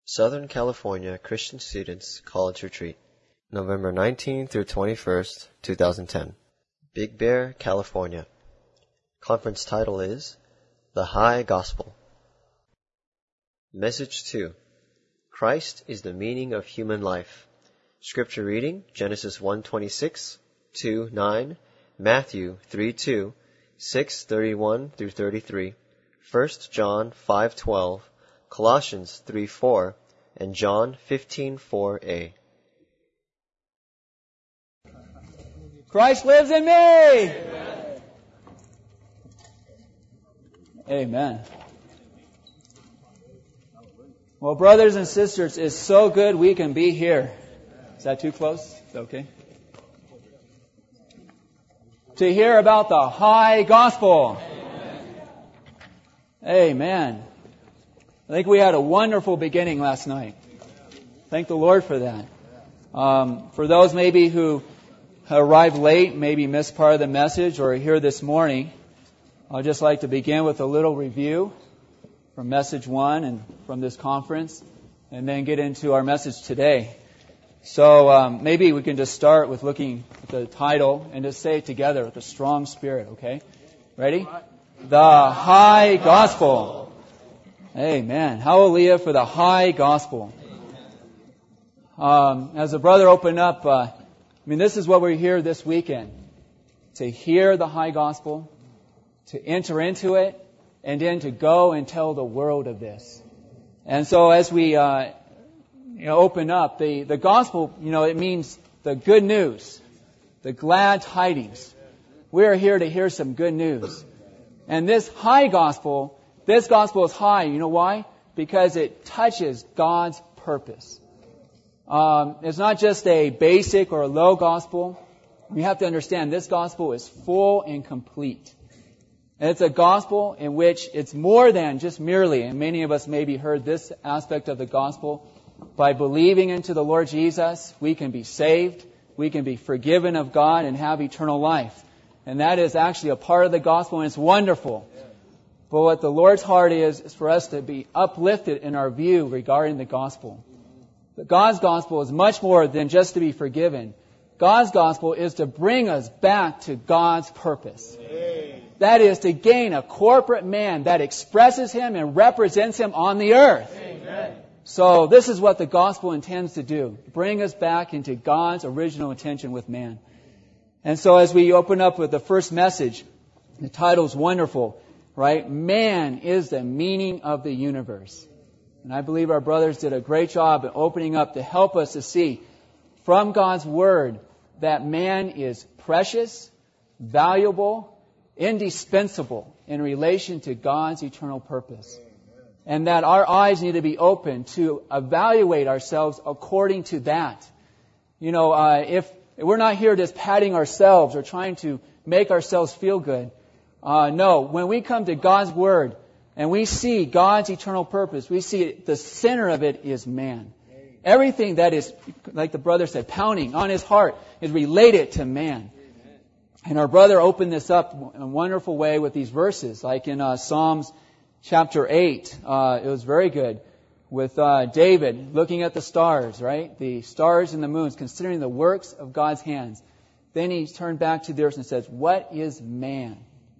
Southern California Christian Students College Retreat, November 19 through 21st, 2010. Big Bear, California. Conference title is The High Gospel. Message 2. Christ is the meaning of human life. Scripture reading, Genesis 1:26, 2:9, Matthew 3:2, 6:31 through 33, 1 John 5:12, Colossians 3:4, and John 15:4a. Christ lives in me! Amen. Amen. Well, brothers and sisters, it's so good we can be here. Is that too close? Is that okay? To hear about the high gospel. Amen. I think we had a wonderful beginning last night. Thank the Lord for that. For those maybe who arrived late, maybe missed part of the message, or are here this morning, I'd just like to begin with a little review from message 1 and from this conference, and then get into our message today. So maybe we can just start with looking at the title and just say it together with a strong spirit, okay? Ready? The High Gospel. Amen. Hallelujah for the high gospel. As the brother opened up, this is what we're here this weekend. To hear the high gospel, to enter into it, and then to go and tell the world of this. And so as we open up, the gospel, it means the good news, the glad tidings. We are here to hear some good news. And this high gospel, this gospel is high. You know why? Because it touches God's purpose. It's not just a basic or a low gospel. We have to understand this gospel is full and complete. And it's a gospel in which it's more than just merely, and many of us maybe heard this aspect of the gospel, by believing into the Lord Jesus, we can be saved, we can be forgiven of God and have eternal life. And that is actually a part of the gospel, and it's wonderful. But what the Lord's heart is for us to be uplifted in our view regarding the gospel. God's gospel is much more than just to be forgiven. God's gospel is to bring us back to God's purpose. That is to gain a corporate man that expresses Him and represents Him on the earth. Amen. So this is what the gospel intends to do. Bring us back into God's original intention with man. And so as we open up with the first message, the title is wonderful. Right? Man is the meaning of the universe. And I believe our brothers did a great job in opening up to help us to see from God's Word that man is precious, valuable, indispensable in relation to God's eternal purpose. And that our eyes need to be open to evaluate ourselves according to that. If we're not here just patting ourselves or trying to make ourselves feel good. No, when we come to God's Word and we see God's eternal purpose, we see the center of it is man. Everything that is, like the brother said, pounding on his heart is related to man. And our brother opened this up in a wonderful way with these verses, like in Psalms chapter 8. It was very good with David looking at the stars, right? The stars and the moons, considering the works of God's hands. Then he turned back to the earth and says, what is man?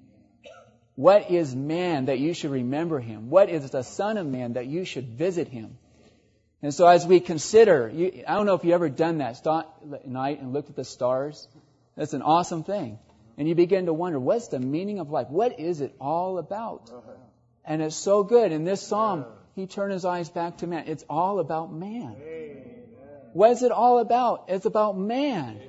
What is man that you should remember him? What is the Son of Man that you should visit him? And so as we consider, I don't know if you've ever done that, stopped at night and looked at the stars. That's an awesome thing. And you begin to wonder, what's the meaning of life? What is it all about? And it's so good. In this psalm, he turned his eyes back to man. It's all about man. What is it all about? It's about man.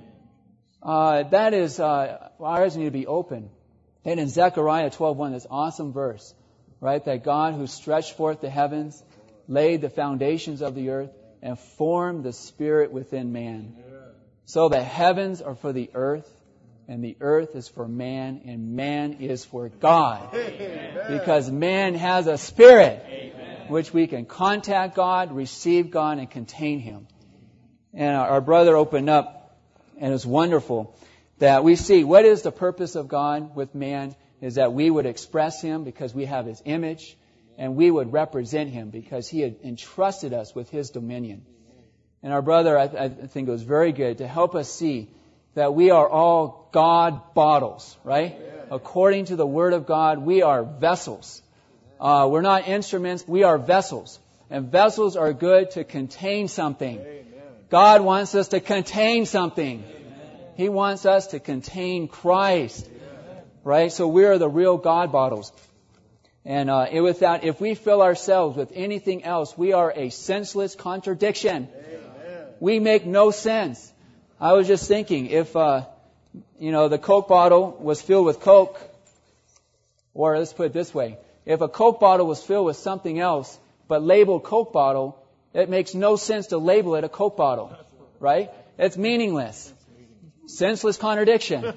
That is, our eyes need to be open. And in Zechariah 12:1, this awesome verse, right? That God who stretched forth the heavens, laid the foundations of the earth, and formed the spirit within man. So the heavens are for the earth, and the earth is for man, and man is for God. Because man has a spirit, which we can contact God, receive God, and contain Him. And our brother opened up, and it's wonderful that we see what is the purpose of God with man is that we would express Him because we have His image and we would represent Him because He had entrusted us with His dominion. And our brother, I think it was very good to help us see that we are all God bottles, right? According to the Word of God, we are vessels. We're not instruments, we are vessels. And vessels are good to contain something. God wants us to contain something. He wants us to contain Christ. Right? So we are the real God bottles. And with that, if we fill ourselves with anything else, we are a senseless contradiction. We make no sense. I was just thinking, if the Coke bottle was filled with Coke, or let's put it this way, if a Coke bottle was filled with something else, but labeled Coke bottle, it makes no sense to label it a Coke bottle, right? It's meaningless. Senseless contradiction.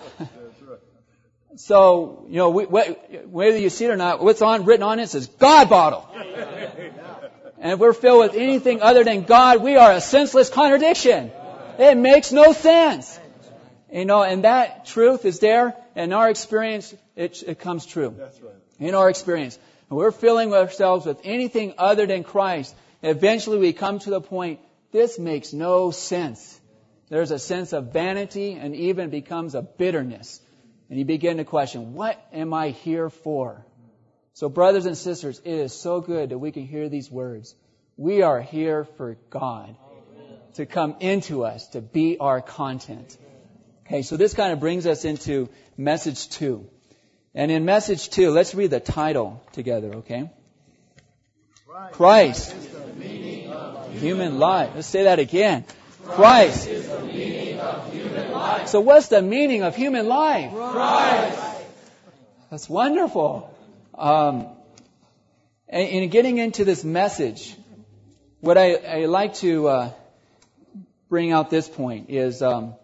So, whether you see it or not, what's written on it says God bottle. And if we're filled with anything other than God, we are a senseless contradiction. It makes no sense. And that truth is there. In our experience, it comes true. That's right. In our experience. When we're filling ourselves with anything other than Christ, eventually we come to the point, this makes no sense. There's a sense of vanity and even becomes a bitterness. And you begin to question, what am I here for? So brothers and sisters, it is so good that we can hear these words. We are here for God to come into us, to be our content. Okay, so this kind of brings us into message 2. And in message 2, let's read the title together, okay? Christ is the meaning of human life. Let's say that again. Christ is the meaning of human life. So what's the meaning of human life? Christ. That's wonderful. And getting into this message, what I like to bring out this point is,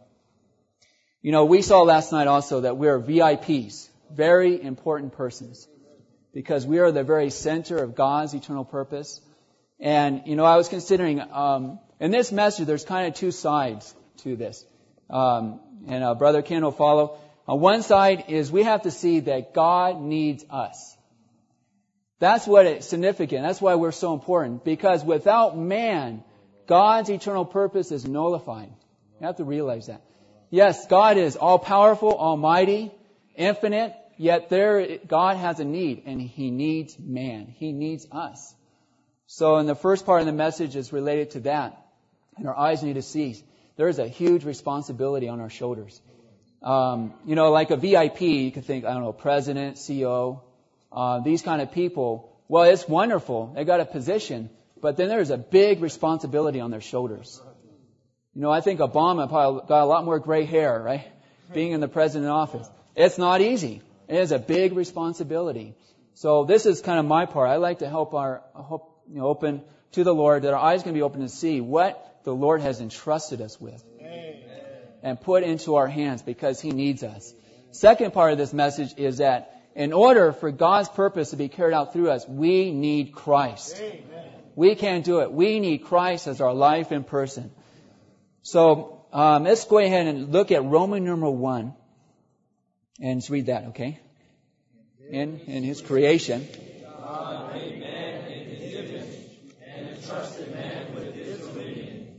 we saw last night also that we are VIPs, very important persons, because we are the very center of God's eternal purpose. And, I was considering, in this message, there's kind of two sides to this. And Brother Ken will follow. On one side is we have to see that God needs us. That's what it's significant. That's why we're so important. Because without man, God's eternal purpose is nullified. You have to realize that. Yes, God is all-powerful, almighty, infinite, yet God has a need, and He needs man. He needs us. So in the first part of the message is related to that. And our eyes need to see. There is a huge responsibility on our shoulders. Like a VIP, you can think, president, CEO, these kind of people. Well, it's wonderful. They got a position. But then there's a big responsibility on their shoulders. I think Obama probably got a lot more gray hair, right? Being in the president's office. It's not easy. It is a big responsibility. So this is kind of my part. I like to help open to the Lord, that our eyes can be open to see what the Lord has entrusted us with. Amen. And put into our hands because He needs us. Second part of this message is that in order for God's purpose to be carried out through us, we need Christ. Amen. We can't do it. We need Christ as our life in person. So let's go ahead and look at Roman numeral 1. And let's read that, okay? In His creation. God made man in His image and entrusted man with His dominion.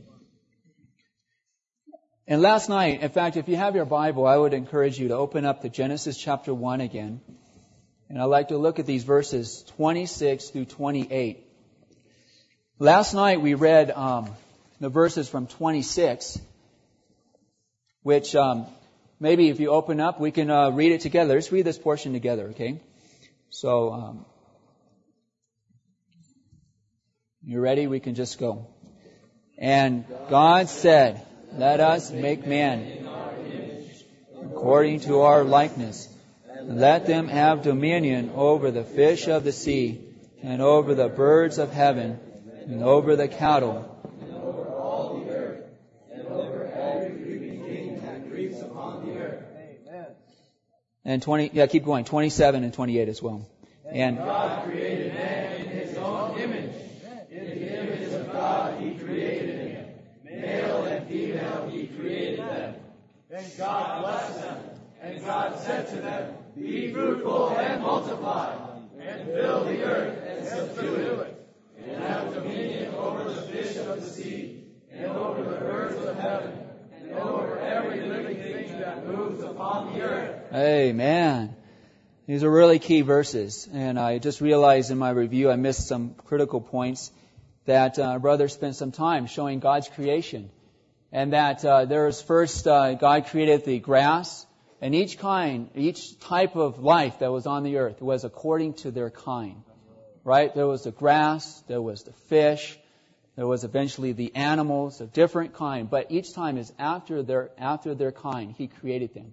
And last night, in fact, if you have your Bible, I would encourage you to open up to Genesis chapter 1 again. And I'd like to look at these verses 26 through 28. Last night we read the verses from 26, which maybe if you open up, we can read it together. Let's read this portion together, okay? So, you ready? We can just go. And God said, let us make man in our image, according to our likeness, and let them have dominion over the fish of the sea, and over the birds of heaven, and over the cattle, and over all the earth, and over every creeping thing that creeps upon the earth. Amen. And keep going. 27 and 28 as well. And God created man in His own image. In the image of God He created him. Male and female He created them. And God blessed them. And God said to them, be fruitful and multiply, and fill the earth and subdue it, and have dominion over the fish of the sea, and over the birds of heaven, and over every living thing that moves upon the earth. Amen. These are really key verses, and I just realized in my review I missed some critical points that our brother spent some time showing God's creation, and that there's first God created the grass, and each type of life that was on the earth was according to their kind, right? There was the grass, there was the fish, there was eventually the animals of different kind, but each time is after their kind. He created them.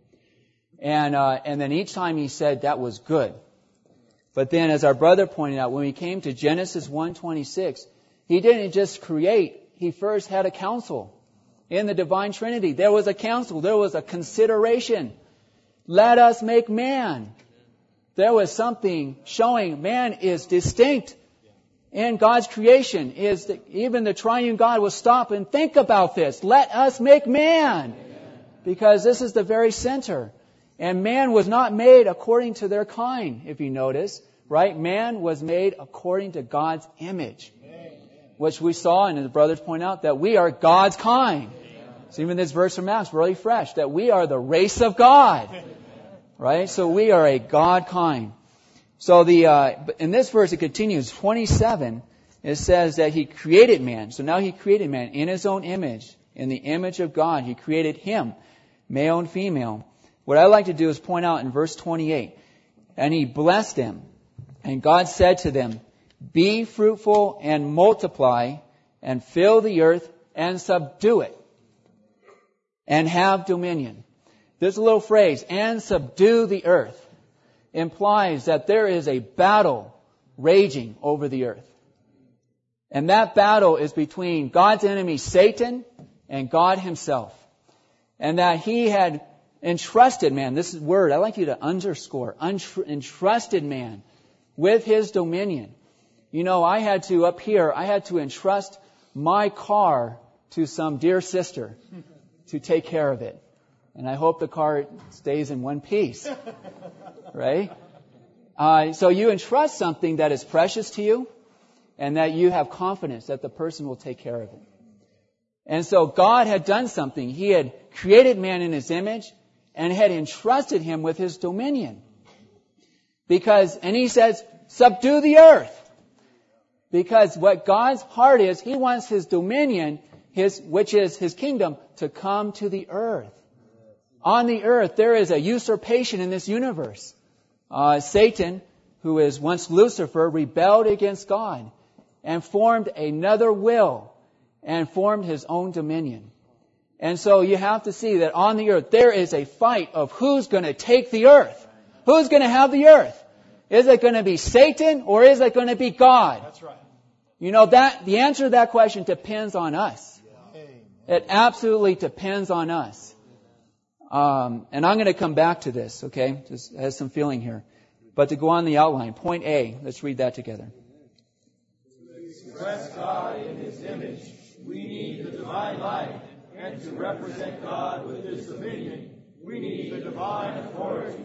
And then each time he said that was good. But then, as our brother pointed out, when we came to Genesis 1:26, he didn't just create. He first had a council in the divine Trinity. There was a council. There was a consideration. Let us make man. There was something showing man is distinct in God's creation. Even the triune God will stop and think about this. Let us make man. Because this is the very center. And man was not made according to their kind, if you notice, right? Man was made according to God's image, which we saw, and the brothers point out, that we are God's kind. So even this verse from Acts, really fresh, that we are the race of God, right? So we are a God kind. So in this verse, it continues, 27, it says that He created man. So now He created man in His own image, in the image of God. He created him, male and female. What I like to do is point out in verse 28, and He blessed them, and God said to them, be fruitful and multiply, and fill the earth and subdue it, and have dominion. This little phrase, and subdue the earth, implies that there is a battle raging over the earth. And that battle is between God's enemy Satan and God Himself. And that He had entrusted man, this is word, I like you to underscore, entrusted man with His dominion. You know, I had to entrust my car to some dear sister to take care of it. And I hope the car stays in one piece. Right? So you entrust something that is precious to you, and that you have confidence that the person will take care of it. And so God had done something. He had created man in His image, and had entrusted him with His dominion. And He says, subdue the earth. Because what God's heart is, He wants His dominion, which is His kingdom, to come to the earth. On the earth, there is a usurpation in this universe. Satan, who is once Lucifer, rebelled against God and formed another will and formed his own dominion. And so you have to see that on the earth, there is a fight of who's going to take the earth. Who's going to have the earth? Is it going to be Satan or is it going to be God? That's right. You know, the answer to that question depends on us. It absolutely depends on us. And I'm going to come back to this, okay? Just has some feeling here. But to go on the outline, point A, let's read that together. To express God in His image, we need the divine life. And to represent God with His dominion, we need the divine authority.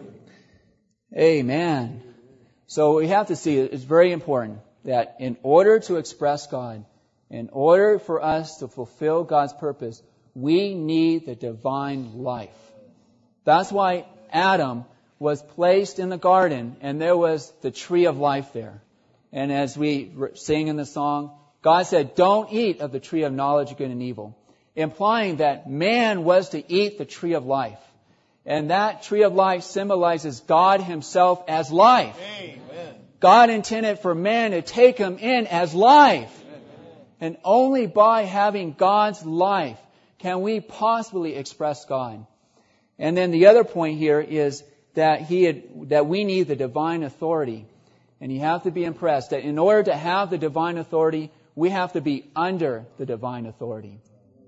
Amen. So we have to see, it's very important that in order to express God, in order for us to fulfill God's purpose, we need the divine life. That's why Adam was placed in the garden, and there was the tree of life there. And as we sing in the song, God said, don't eat of the tree of knowledge of good and evil, implying that man was to eat the tree of life. And that tree of life symbolizes God Himself as life. Amen. God intended for man to take Him in as life. And only by having God's life can we possibly express God. And then the other point here is that we need the divine authority. And you have to be impressed that in order to have the divine authority, we have to be under the divine authority.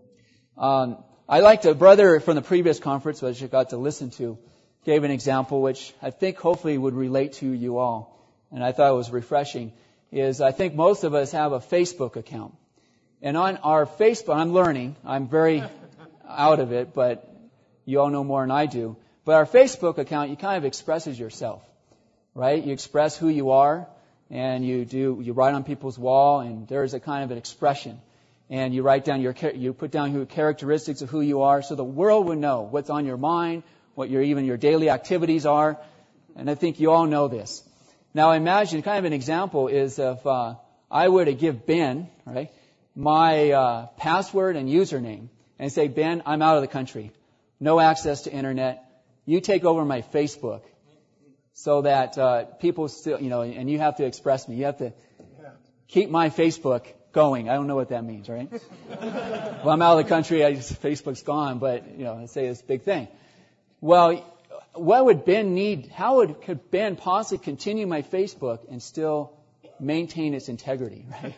I liked a brother from the previous conference, which I got to listen to, gave an example which I think hopefully would relate to you all. And I thought it was refreshing, is I think most of us have a Facebook account. And on our Facebook, I'm learning, I'm very out of it, but you all know more than I do. But our Facebook account, you kind of expresses yourself, right? You express who you are. and you write on people's wall, and there's a kind of an expression. And you write down you put down your characteristics of who you are, so the world would know what's on your mind, what your daily activities are. And I think you all know this. Now imagine, kind of an example is if I were to give Ben, right, my password and username, and say, Ben, I'm out of the country, no access to internet. You take over my Facebook, so that people still, and you have to express me. You have to keep my Facebook going. I don't know what that means, right? Well, I'm out of the country. Facebook's gone, but let's say it's a big thing. Well, what would Ben need? How could Ben possibly continue my Facebook and still maintain its integrity, right?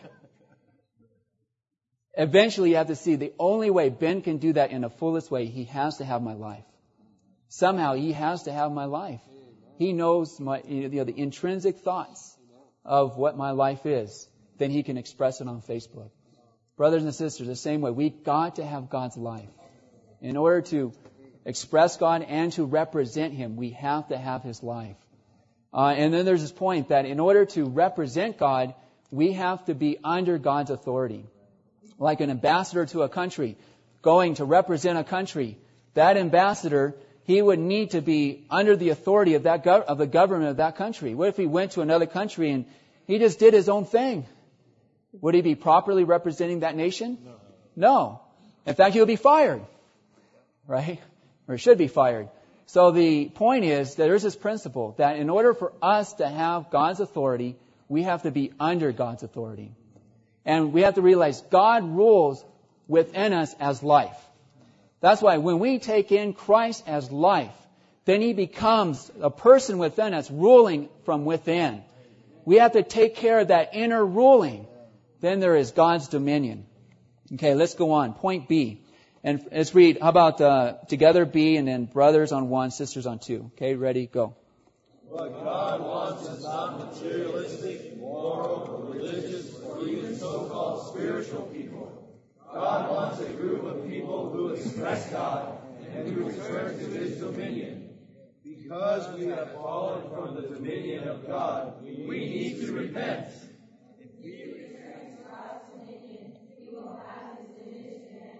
Eventually, you have to see the only way Ben can do that in the fullest way, he has to have my life. Somehow, he has to have my life. He knows the intrinsic thoughts of what my life is. Then he can express it on Facebook. Brothers and sisters, the same way, we've got to have God's life. In order to express God and to represent Him, we have to have His life. And then there's this point that in order to represent God, we have to be under God's authority. Like an ambassador to a country, going to represent a country, that ambassador, he would need to be under the authority of the government of that country. What if he went to another country and he just did his own thing? Would he be properly representing that nation? No. In fact, he would be fired. Right? Or should be fired. So the point is, there's this principle that in order for us to have God's authority, we have to be under God's authority. And we have to realize God rules within us as life. That's why when we take in Christ as life, then He becomes a person within us ruling from within. We have to take care of that inner ruling. Then there is God's dominion. Okay, let's go on. Point B. And let's read, how about together B and then brothers on 1, sisters on 2. Okay, ready, go. What God wants is not materialistic, moral, or religious, or even so-called spiritual people. God wants a group of people who express God and who return to His dominion. Because we have fallen from the dominion of God, we need to repent. If we return to God's dominion, we will have His dominion again.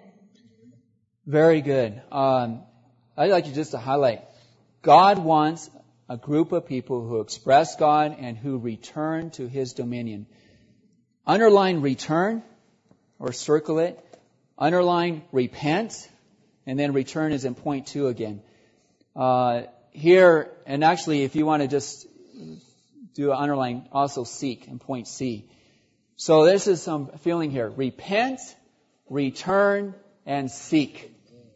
Very good. I'd like you just to highlight, God wants a group of people who express God and who return to His dominion. Underline return, or circle it. Underline repent, and then return is in point 2 again. Here, and actually if you want to just do an underline, also seek in point C. So this is some feeling here. Repent, return, and seek.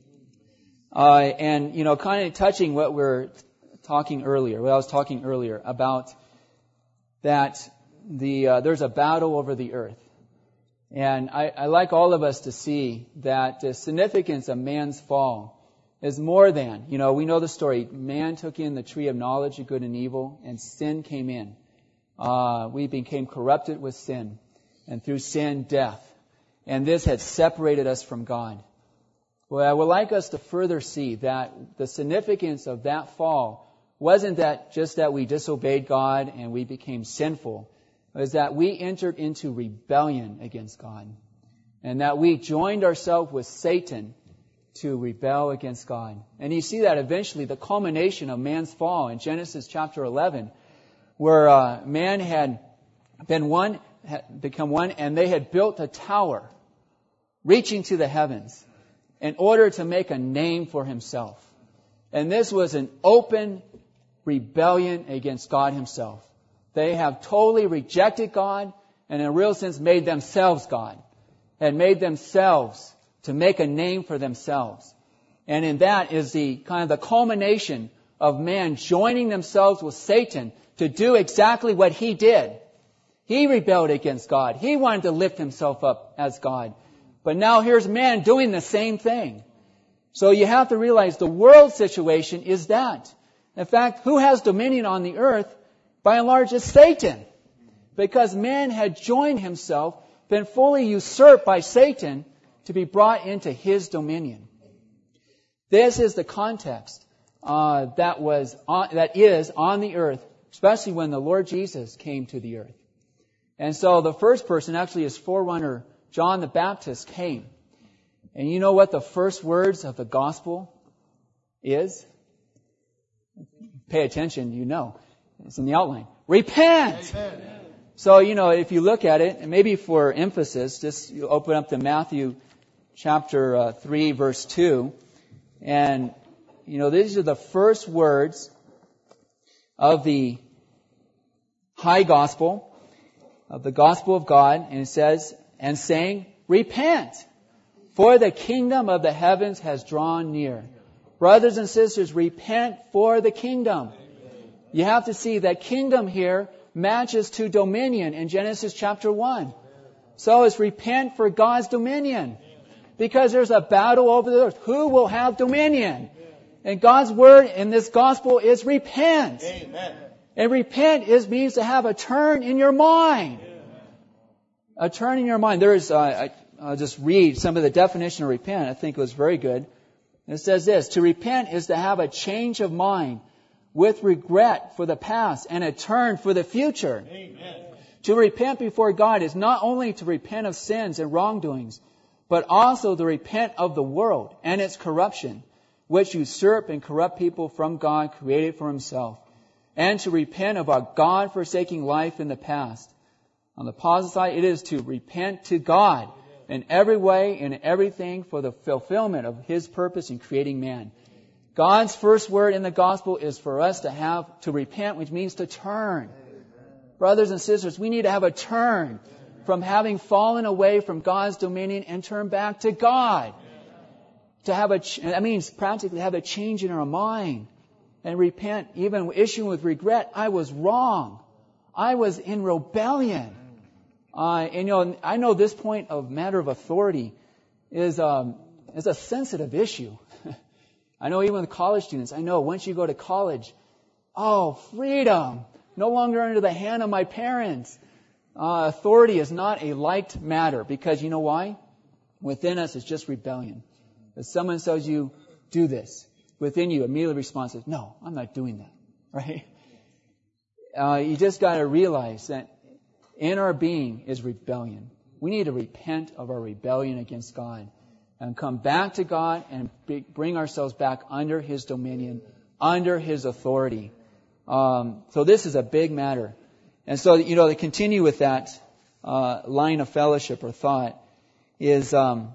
And kind of touching what what I was talking earlier about that there's a battle over the earth. And I like all of us to see that the significance of man's fall is more than, we know the story. Man took in the tree of knowledge of good and evil, and sin came in. We became corrupted with sin, and through sin, death. And this had separated us from God. Well, I would like us to further see that the significance of that fall wasn't that just that we disobeyed God and we became sinful. It was that we entered into rebellion against God. And that we joined ourselves with Satan to rebel against God. And you see that eventually the culmination of man's fall in Genesis chapter 11, where man had become one, and they had built a tower reaching to the heavens in order to make a name for himself. And this was an open rebellion against God Himself. They have totally rejected God and in a real sense made themselves God. Had made themselves to make a name for themselves. And in that is the kind of the culmination of man joining themselves with Satan to do exactly what he did. He rebelled against God. He wanted to lift himself up as God. But now here's man doing the same thing. So you have to realize the world situation is that. In fact, who has dominion on the earth? By and large, is Satan. Because man had joined himself, been fully usurped by Satan to be brought into his dominion. This is the context that is on the earth, especially when the Lord Jesus came to the earth. And so the first person, actually his forerunner, John the Baptist, came. And you know what the first words of the gospel is? Pay attention, you know. It's in the outline. Repent! Amen. So, if you look at it, and maybe for emphasis, just you open up to Matthew chapter 3, verse 2. And, these are the first words of the high gospel, of the gospel of God. And it says, and saying, repent, for the kingdom of the heavens has drawn near. Brothers and sisters, repent for the kingdom. You have to see that kingdom here matches to dominion in Genesis chapter 1. So it's repent for God's dominion. Because there's a battle over the earth. Who will have dominion? And God's word in this gospel is repent. Amen. And repent means to have a turn in your mind. A turn in your mind. I'll just read some of the definition of repent. I think it was very good. It says this: to repent is to have a change of mind with regret for the past and a turn for the future. Amen. To repent before God is not only to repent of sins and wrongdoings, but also to repent of the world and its corruption, which usurp and corrupt people from God created for Himself, and to repent of our God-forsaking life in the past. On the positive side, it is to repent to God in every way and everything for the fulfillment of His purpose in creating man. God's first word in the gospel is for us to repent, which means to turn. Brothers and sisters, we need to have a turn from having fallen away from God's dominion and turn back to God. That means practically have a change in our mind and repent, even issuing with regret. I was wrong. I was in rebellion. I know this point of matter of authority is a sensitive issue. I know even with college students, once you go to college, freedom, no longer under the hand of my parents. Authority is not a liked matter because you know why? Within us it's just rebellion. If someone tells you, do this, within you immediately responds, no, I'm not doing that. Right? You just got to realize that in our being is rebellion. We need to repent of our rebellion against God and come back to God and bring ourselves back under His dominion, under His authority. So this is a big matter. And so, to continue with that line of fellowship or thought is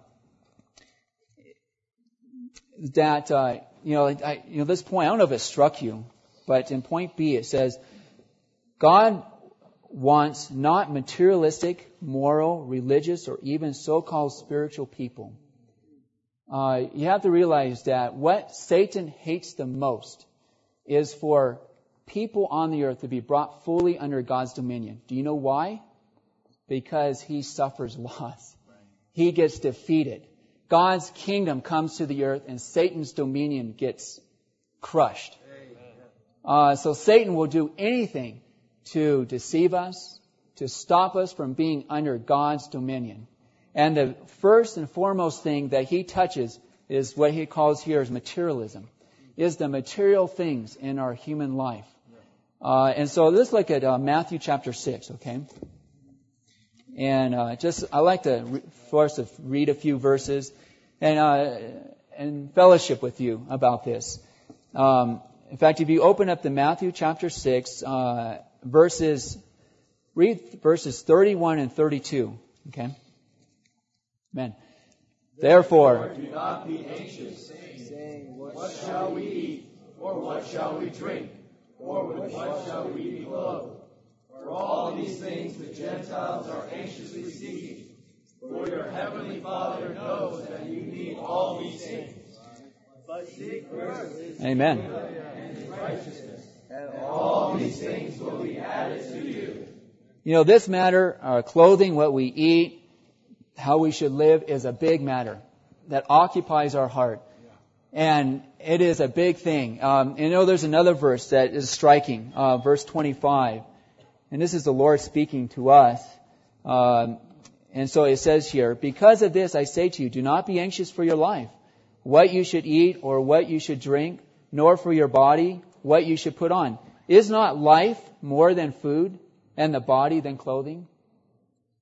that, this point, I don't know if it struck you, but in point B it says, God wants not materialistic, moral, religious, or even so-called spiritual people. You have to realize that what Satan hates the most is for people on the earth to be brought fully under God's dominion. Do you know why? Because he suffers loss. He gets defeated. God's kingdom comes to the earth and Satan's dominion gets crushed. So Satan will do anything to deceive us, to stop us from being under God's dominion. And the first and foremost thing that he touches is what he calls here as materialism, is the material things in our human life. And so let's look at Matthew chapter 6, okay? And I like for us to read a few verses and fellowship with you about this. In fact, if you open up to Matthew chapter 6, read verses 31 and 32, okay? Amen. Therefore, do not be anxious, saying, what shall we eat, or what shall we drink, or with what shall we be clothed? For all these things the Gentiles are anxiously seeking. For your heavenly Father knows that you need all these things. But seek first His Amen. kingdom and His righteousness, and all these things will be added to you. This matter, our clothing, what we eat, how we should live, is a big matter that occupies our heart. And it is a big thing. There's another verse that is striking, verse 25. And this is the Lord speaking to us. And so it says here, because of this I say to you, do not be anxious for your life, what you should eat or what you should drink, nor for your body, what you should put on. Is not life more than food, and the body than clothing?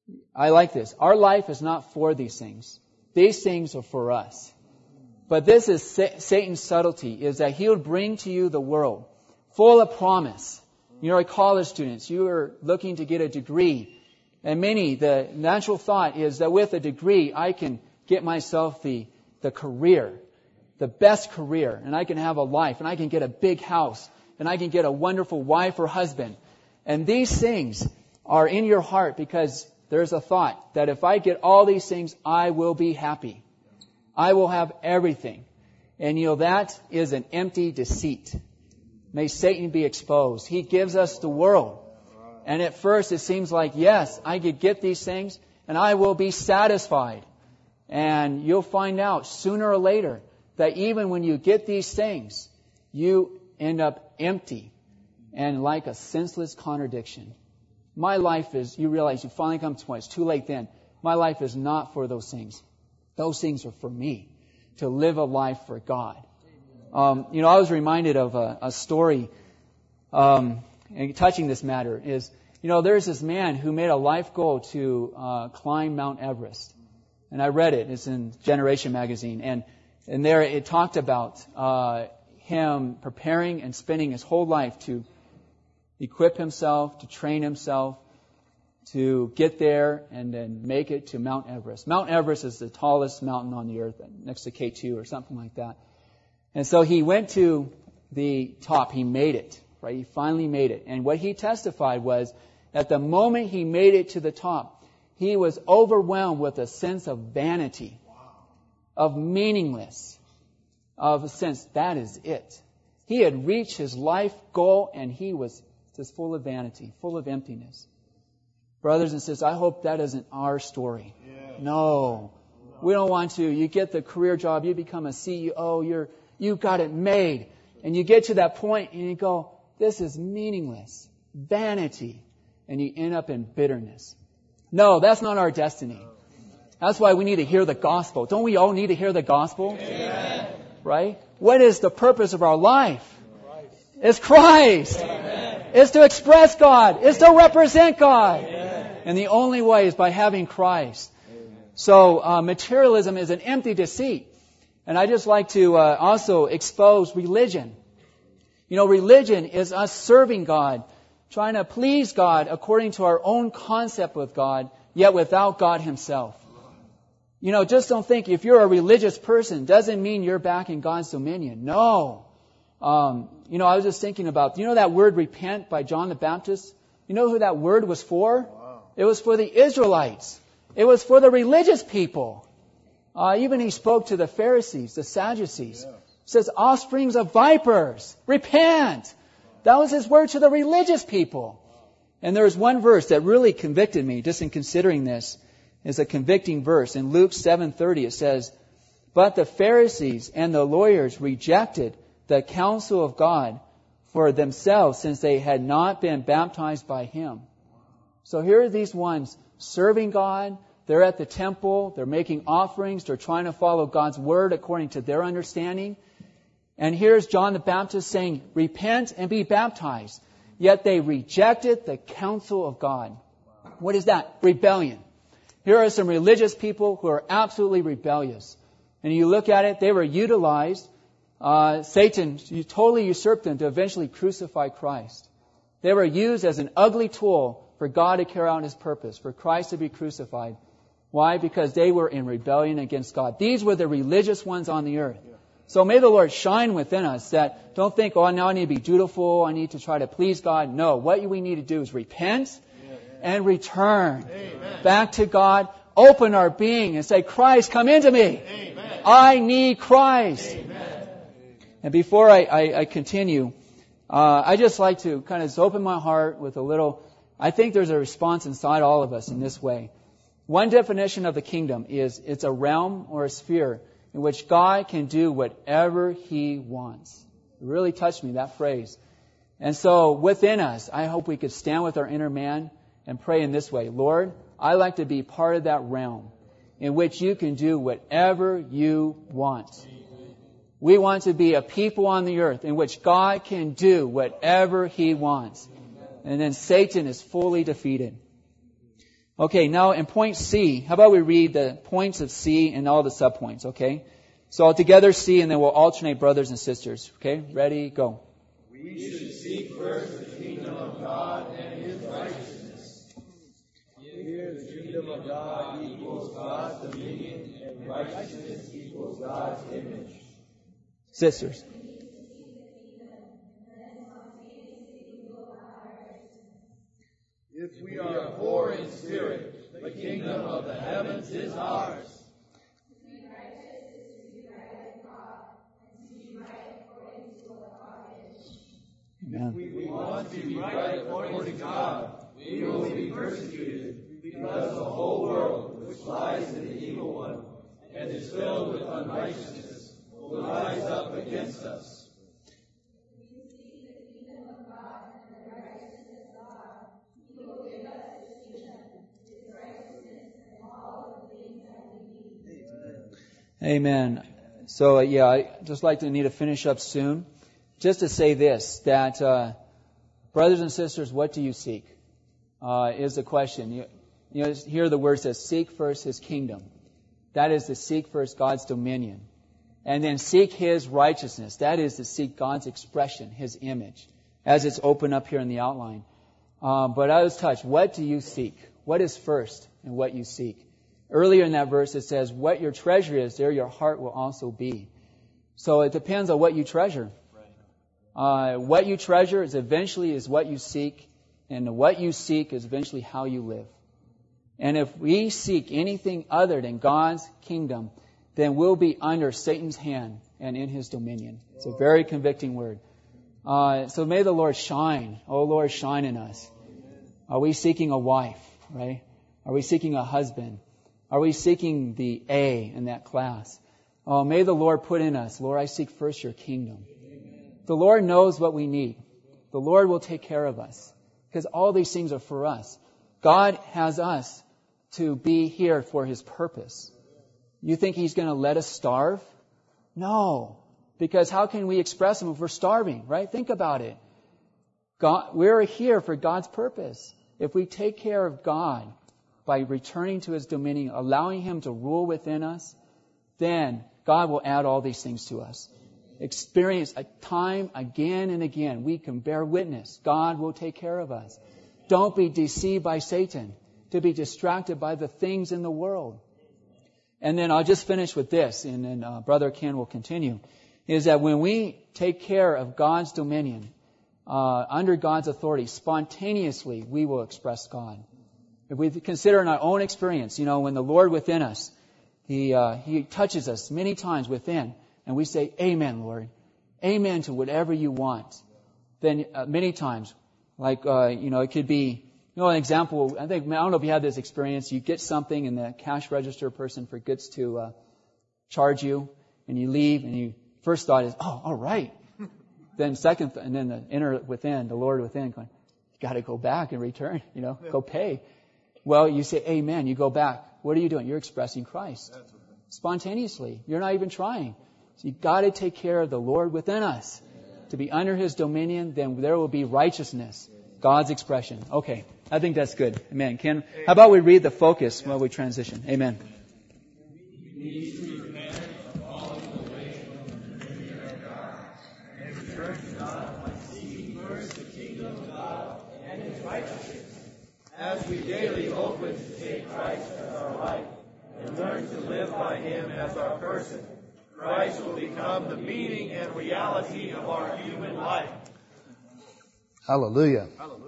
I like this. Our life is not for these things. These things are for us. But this is Satan's subtlety, is that he'll bring to you the world full of promise. You're college students. You are looking to get a degree. And many, the natural thought is that with a degree, I can get myself the career, the best career, and I can have a life, and I can get a big house, and I can get a wonderful wife or husband. And these things are in your heart because there's a thought that if I get all these things, I will be happy. I will have everything. And that is an empty deceit. May Satan be exposed. He gives us the world. And at first it seems like, yes, I could get these things and I will be satisfied. And you'll find out sooner or later that even when you get these things, you end up empty and like a senseless contradiction. My life is, you realize you finally come to a point, it's too late then. My life is not for those things. Those things are for me, to live a life for God. I was reminded of a story touching this matter is, there's this man who made a life goal to climb Mount Everest. And I read it. It's in Generation magazine. And there it talked about him preparing and spending his whole life to equip himself, to train himself, to get there and then make it to Mount Everest. Mount Everest is the tallest mountain on the earth, next to K2 or something like that. And so he went to the top. He made it, right? He finally made it. And what he testified was, at the moment he made it to the top, he was overwhelmed with a sense of vanity, of meaningless, of a sense, that is it. He had reached his life goal and he was just full of vanity, full of emptiness. Brothers and sisters, I hope that isn't our story. No. We don't want to. You get the career job, you become a CEO, you've got it made. And you get to that point and you go, this is meaningless. Vanity. And you end up in bitterness. No, that's not our destiny. That's why we need to hear the gospel. Don't we all need to hear the gospel? Amen. Right? What is the purpose of our life? It's Christ. Amen. It's to express God. It's to represent God. Amen. And the only way is by having Christ. Amen. So materialism is an empty deceit. And I just like to also expose religion. Religion is us serving God, trying to please God according to our own concept with God, yet without God Himself. Just don't think if you're a religious person, doesn't mean you're back in God's dominion. No. I was just thinking about, that word repent by John the Baptist? You know who that word was for? Wow. It was for the Israelites. It was for the religious people. Even he spoke to the Pharisees, the Sadducees. Yeah. He says, offsprings of vipers, repent. That was his word to the religious people. And there was one verse that really convicted me, just in considering this. It's a convicting verse. In Luke 7:30 it says, but the Pharisees and the lawyers rejected the counsel of God for themselves, since they had not been baptized by Him. So here are these ones serving God. They're at the temple. They're making offerings. They're trying to follow God's word according to their understanding. And here's John the Baptist saying, repent and be baptized. Yet they rejected the counsel of God. What is that? Rebellion. Here are some religious people who are absolutely rebellious. And you look at it, they were utilized. Satan totally usurped them to eventually crucify Christ. They were used as an ugly tool for God to carry out His purpose, for Christ to be crucified. Why? Because they were in rebellion against God. These were the religious ones on the earth. So may the Lord shine within us that don't think, now I need to be dutiful, I need to try to please God. No, what we need to do is repent and return back to God. Open our being and say, Christ, come into me. Amen. I need Christ. Amen. And before I continue, I just like to kind of open my heart with a little, I think there's a response inside all of us in this way. One definition of the kingdom is it's a realm or a sphere in which God can do whatever He wants. It really touched me, that phrase. And so within us, I hope we could stand with our inner man and pray in this way. Lord, I like to be part of that realm in which You can do whatever You want. We want to be a people on the earth in which God can do whatever He wants. And then Satan is fully defeated. Okay, now in point C, how about we read the points of C and all the subpoints, okay? So all together C, and then we'll alternate brothers and sisters. Okay, ready, go. We should seek first the kingdom of God and His righteousness. Here the kingdom of God equals God's dominion, and righteousness equals God's image. Sisters. If we are poor in spirit, the kingdom of the heavens is ours. Amen. If we want to be right according to God, we will be persecuted, because the whole world, which lies in the evil one, and is filled with unrighteousness, will rise up against us. Amen. So, I just like to need to finish up soon. Just to say this, that brothers and sisters, what do you seek? Is the question. You hear the word says, seek first His kingdom. That is to seek first God's dominion. And then seek His righteousness. That is to seek God's expression, His image, as it's open up here in the outline. But I was touched. What do you seek? What is first in what you seek? Earlier in that verse it says, what your treasure is, there your heart will also be. So it depends on what you treasure. What you treasure is eventually is what you seek, and what you seek is eventually how you live. And if we seek anything other than God's kingdom, then we'll be under Satan's hand and in his dominion. It's a very convicting word. So may the Lord shine. Oh Lord, shine in us. Are we seeking a wife, right? Are we seeking a husband? Are we seeking the A in that class? Oh, may the Lord put in us, Lord, I seek first your kingdom. The Lord knows what we need. The Lord will take care of us, because all these things are for us. God has us to be here for His purpose. You think He's going to let us starve? No. Because how can we express Him if we're starving, right? Think about it. We're here for God's purpose. If we take care of God by returning to His dominion, allowing Him to rule within us, then God will add all these things to us. Experience a time again and again. We can bear witness. God will take care of us. Don't be deceived by Satan to be distracted by the things in the world. And then I'll just finish with this, and then Brother Ken will continue, is that when we take care of God's dominion, under God's authority, spontaneously we will express God. If we consider in our own experience, when the Lord within us, He touches us many times within, and we say, Amen, Lord. Amen to whatever you want. Then many times, like, it could be, an example, I don't know if you had this experience, you get something and the cash register person forgets to charge you, and you leave, and your first thought is, oh, all right. Then and then the inner within, the Lord within, going, you got to go back and return, go pay. Well, you say, Amen, you go back. What are you doing? You're expressing Christ. Spontaneously. You're not even trying. So you've got to take care of the Lord within us. To be under His dominion, then there will be righteousness. God's expression. Okay, I think that's good. Amen. Ken, how about we read the focus while we transition? Amen. As we daily open to take Christ as our life and learn to live by Him as our person, Christ will become the meaning and reality of our human life. Hallelujah.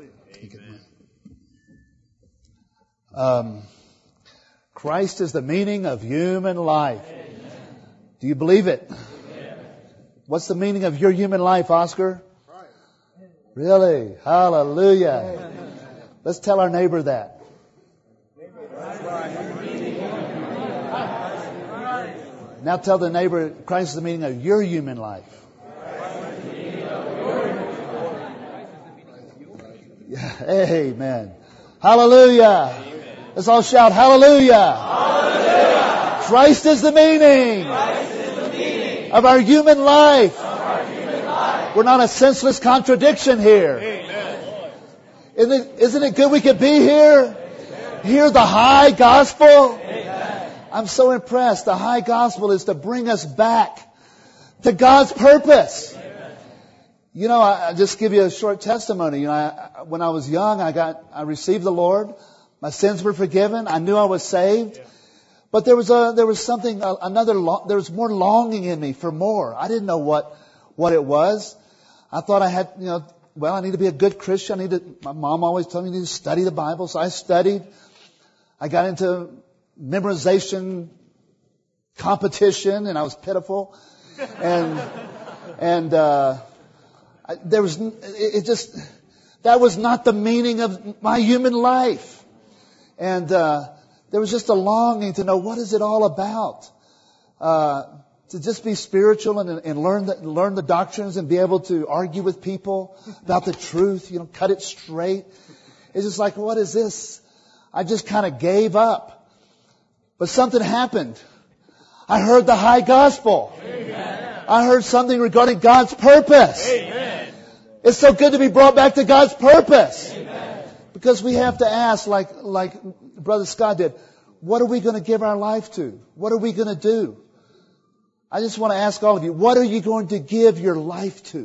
Christ is the meaning of human life. Amen. Do you believe it? Amen. What's the meaning of your human life, Oscar? Right. Really? Hallelujah. Amen. Let's tell our neighbor that. Now tell the neighbor, Christ is the meaning of your human life. Yeah, amen. Hallelujah. Let's all shout hallelujah. Hallelujah. Christ is the meaning, of our human life. We're not a senseless contradiction here. Amen. Isn't it good we could be here? Hear the high gospel? I'm so impressed. The high gospel is to bring us back to God's purpose. You know, I just give you a short testimony. You know, when I was young, I received the Lord. My sins were forgiven. I knew I was saved. But there was more longing in me for more. I didn't know what it was. I thought I had, I need to be a good Christian. My mom always told me you need to study the Bible. So I studied. I got into memorization competition, and I was pitiful. That was not the meaning of my human life. And there was just a longing to know, what is it all about? To just be spiritual and learn the doctrines and be able to argue with people about the truth, cut it straight. It's just like, what is this? I just kind of gave up. But something happened. I heard the high gospel. Amen. I heard something regarding God's purpose. Amen. It's so good to be brought back to God's purpose. Amen. Because we have to ask, like Brother Scott did, what are we going to give our life to? What are we going to do? I just want to ask all of you, what are you going to give your life to?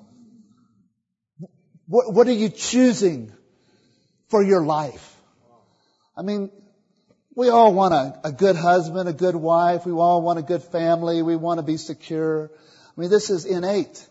What are you choosing for your life? I mean, we all want a good husband, a good wife. We all want a good family. We want to be secure. I mean, this is innate,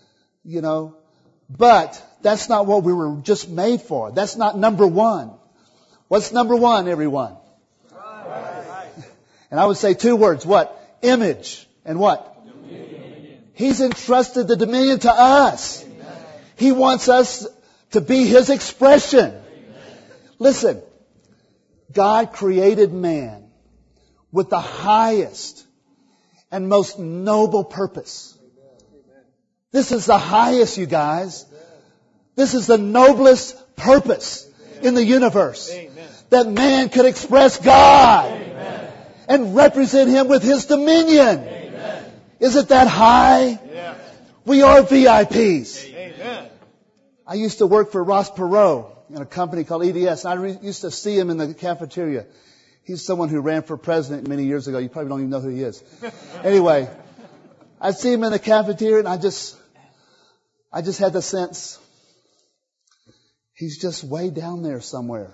But that's not what we were just made for. That's not number one. What's number one, everyone? Right. And I would say two words. What? Image. And what? Dominion. He's entrusted the dominion to us. Amen. He wants us to be His expression. Amen. Listen. God created man with the highest and most noble purpose. This is the highest, you guys. This is the noblest purpose in the universe. That man could express God and represent Him with His dominion. Is it that high? We are VIPs. I used to work for Ross Perot in a company called EDS. And I used to see him in the cafeteria. He's someone who ran for president many years ago. You probably don't even know who he is. Anyway, I'd see him in the cafeteria, and I just had the sense, he's just way down there somewhere.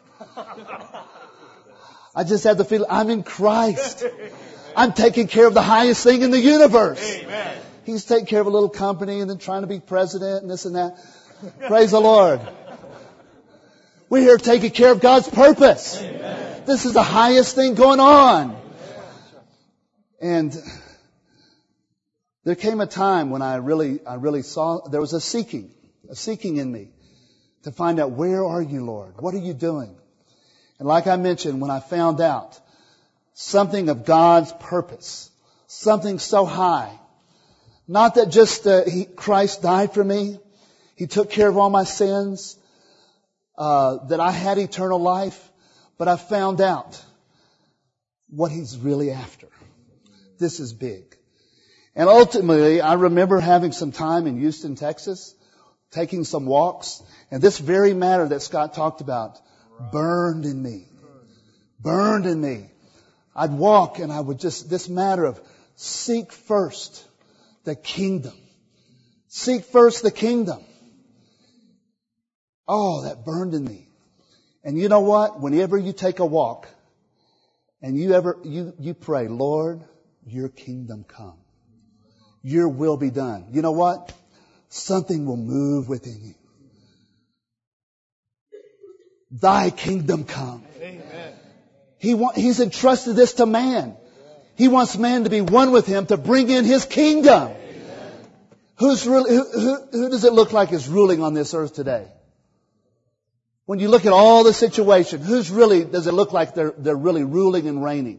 I just had the feeling, I'm in Christ. I'm taking care of the highest thing in the universe. Amen. He's taking care of a little company and then trying to be president and this and that. Praise the Lord. We're here taking care of God's purpose. Amen. This is the highest thing going on. And there came a time when I really saw there was a seeking in me to find out, where are you, Lord? What are you doing? And like I mentioned, when I found out something of God's purpose, something so high, not that just Christ died for me, He took care of all my sins, that I had eternal life, but I found out what He's really after. This is big. And ultimately, I remember having some time in Houston, Texas, taking some walks, and this very matter that Scott talked about burned in me. Burned in me. I'd walk and I would this matter of seek first the kingdom. Seek first the kingdom. Oh, that burned in me. And you know what? Whenever you take a walk and you pray, Lord, your kingdom come. Your will be done. You know what? Something will move within you. Thy kingdom come. Amen. He's entrusted this to man. He wants man to be one with Him to bring in His kingdom. Who does it look like is ruling on this earth today? When you look at all the situation, does it look like they're really ruling and reigning?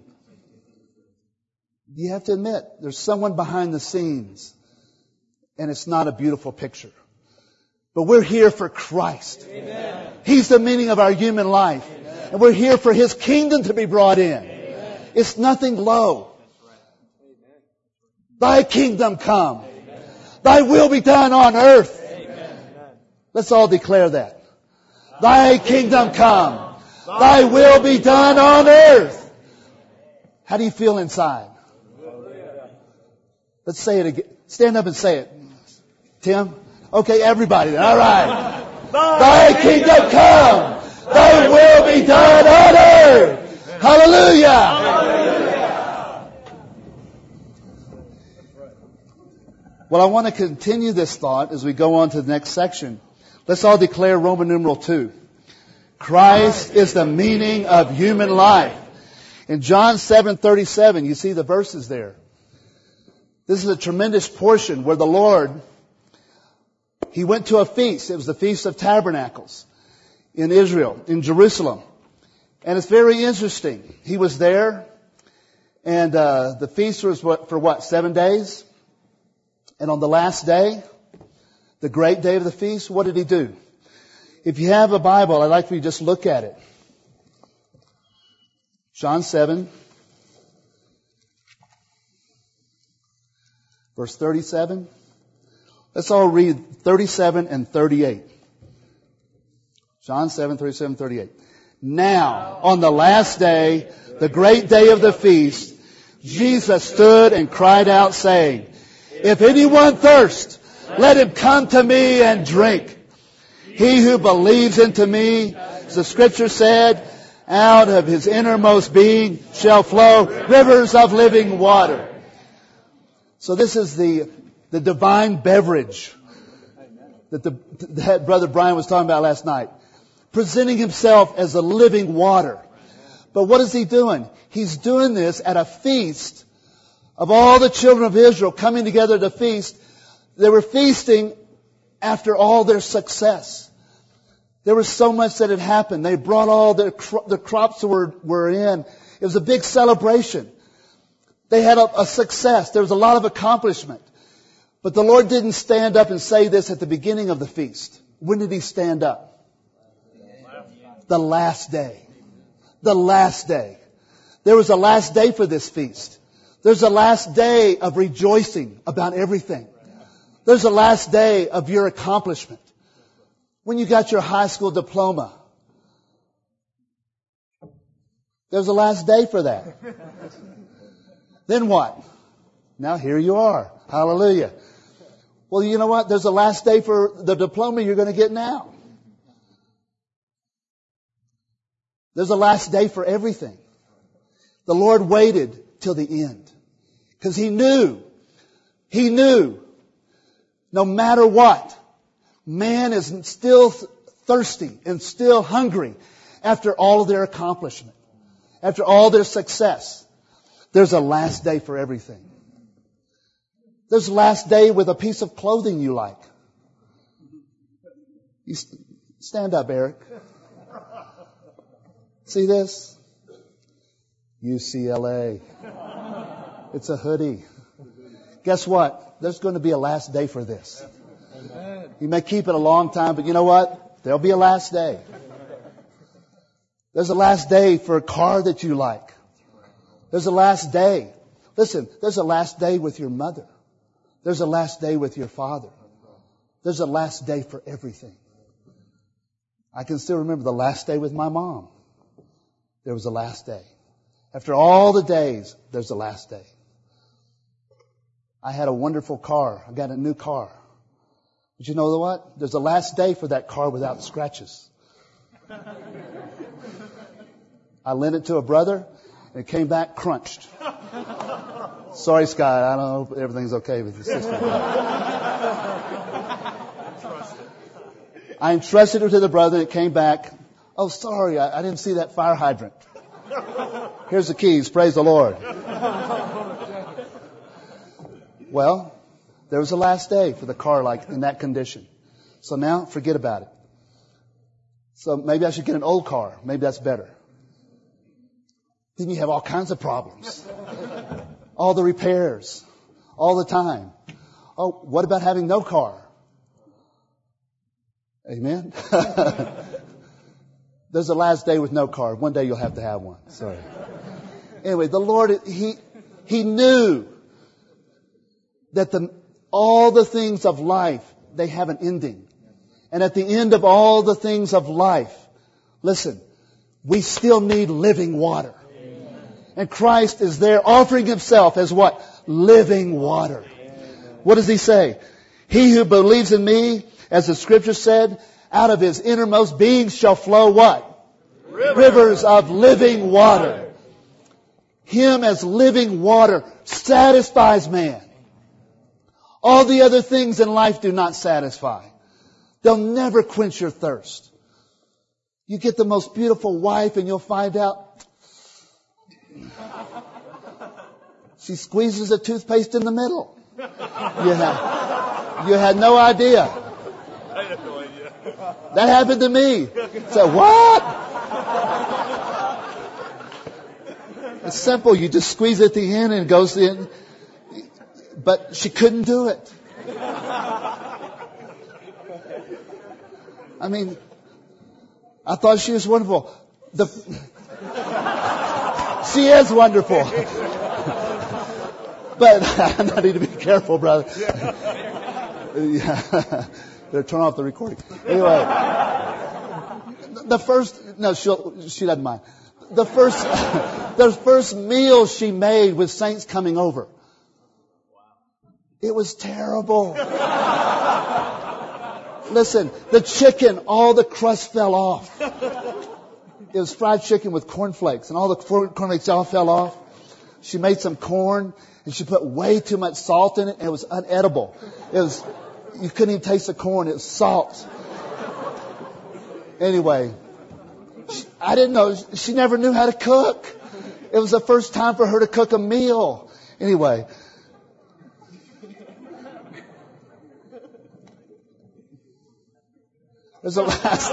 You have to admit, there's someone behind the scenes, and it's not a beautiful picture. But we're here for Christ. Amen. He's the meaning of our human life. Amen. And we're here for His kingdom to be brought in. Amen. It's nothing low. Amen. Thy kingdom come. Amen. Thy will be done on earth. Amen. Let's all declare that. Thy kingdom come. Thy will be done on earth. How do you feel inside? Let's say it again. Stand up and say it. Tim? Okay, everybody then. All right. Thy kingdom come. Thy will be done on earth. Hallelujah. Well, I want to continue this thought as we go on to the next section. Let's all declare Roman numeral 2. Christ is the meaning of human life. In John 7:37, you see the verses there. This is a tremendous portion where the Lord, He went to a feast. It was the Feast of Tabernacles in Israel, in Jerusalem. And it's very interesting. He was there, and the feast was for what, 7 days? And on the last day, the great day of the feast, what did He do? If you have a Bible, I'd like for you to just look at it. John 7, verse 37. Let's all read 37 and 38. John 7, 37, 38. Now, on the last day, the great day of the feast, Jesus stood and cried out, saying, If anyone thirst, let him come to me and drink. He who believes into me, as the Scripture said, out of his innermost being shall flow rivers of living water. So this is the divine beverage that Brother Brian was talking about last night. Presenting Himself as a living water. But what is He doing? He's doing this at a feast of all the children of Israel coming together to feast. They were feasting after all their success. There was so much that had happened. They brought all the crops were in. It was a big celebration. They had a success. There was a lot of accomplishment. But the Lord didn't stand up and say this at the beginning of the feast. When did He stand up? The last day. The last day. There was a last day for this feast. There's a last day of rejoicing about everything. There's a last day of your accomplishment. When you got your high school diploma, there's a last day for that. Then what? Now here you are. Hallelujah. Well, you know what? There's a last day for the diploma you're going to get now. There's a last day for everything. The Lord waited till the end. Because He knew, no matter what, man is still thirsty and still hungry after all of their accomplishment, after all their success. There's a last day for everything. There's a last day with a piece of clothing you like. You stand up, Eric. See this? UCLA. It's a hoodie. Guess what? There's going to be a last day for this. You may keep it a long time, but you know what? There'll be a last day. There's a last day for a car that you like. There's a last day. Listen, there's a last day with your mother. There's a last day with your father. There's a last day for everything. I can still remember the last day with my mom. There was a last day. After all the days, there's a last day. I had a wonderful car. I got a new car. But you know what? There's a last day for that car without scratches. I lent it to a brother, and it came back crunched. Sorry, Scott. I don't know if everything's okay with your sister. I entrusted it to the brother, and it came back. Oh, sorry, I didn't see that fire hydrant. Here's the keys. Praise the Lord. Well, there was a last day for the car like in that condition. So now, forget about it. So maybe I should get an old car. Maybe that's better. Then you have all kinds of problems. All the repairs. All the time. Oh, what about having no car? Amen? There's a last day with no car. One day you'll have to have one. Sorry. Anyway, the Lord, He knew that all the things of life, they have an ending. And at the end of all the things of life, listen, we still need living water. And Christ is there offering Himself as what? Living water. What does He say? He who believes in me, as the Scripture said, out of his innermost being shall flow what? Rivers of living water. Him as living water satisfies man. All the other things in life do not satisfy. They'll never quench your thirst. You get the most beautiful wife and you'll find out she squeezes a toothpaste in the middle. You had no idea. I had no idea. That happened to me. So what? It's simple. You just squeeze at the end and it goes in. But she couldn't do it. I mean, I thought she was wonderful. She is wonderful. But I need to be careful, brother. Better turn off the recording. Anyway, she doesn't mind. The first meal she made with saints coming over. It was terrible. Listen, the chicken, all the crust fell off. It was fried chicken with cornflakes, and all the cornflakes all fell off. She made some corn, and she put way too much salt in it, and it was unedible. You couldn't even taste the corn. It was salt. Anyway, I didn't know. She never knew how to cook. It was the first time for her to cook a meal. Anyway. It was the last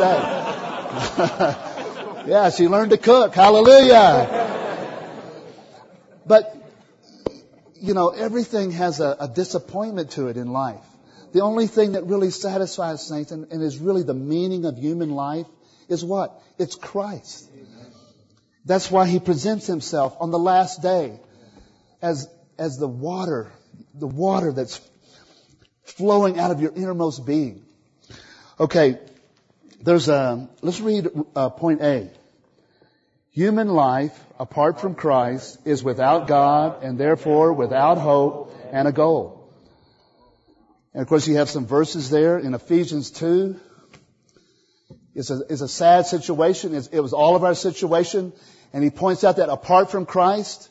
day. Yeah, she learned to cook. Hallelujah. But, everything has a disappointment to it in life. The only thing that really satisfies saints and is really the meaning of human life is what? It's Christ. That's why He presents Himself on the last day as the water that's flowing out of your innermost being. Okay, let's read point A. Human life, apart from Christ, is without God and therefore without hope and a goal. And of course you have some verses there in Ephesians 2. It's a sad situation. It was all of our situation. And he points out that apart from Christ,